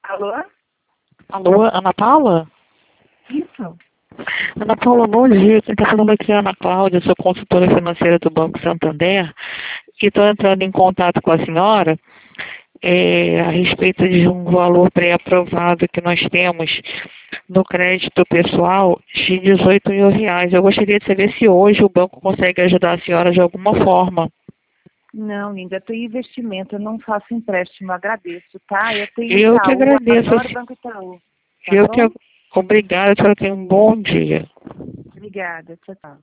Alô? Alô, Ana Paula? Isso. Ana Paula, bom dia. Quem está falando aqui é a Ana Cláudia, sou consultora financeira do Banco Santander e estou entrando em contato com a senhora a respeito de um valor pré-aprovado que nós temos no crédito pessoal de R$ 18.000. Eu gostaria de saber se hoje o banco consegue ajudar a senhora de alguma forma. Não, linda, eu tenho investimento, eu não faço empréstimo, agradeço, tá? Eu tenho Eu que Itaú, agradeço. adoro o Banco Itaú, tá Eu bom? que obrigada, a senhora tenha um bom dia. Obrigada, tchau, tchau.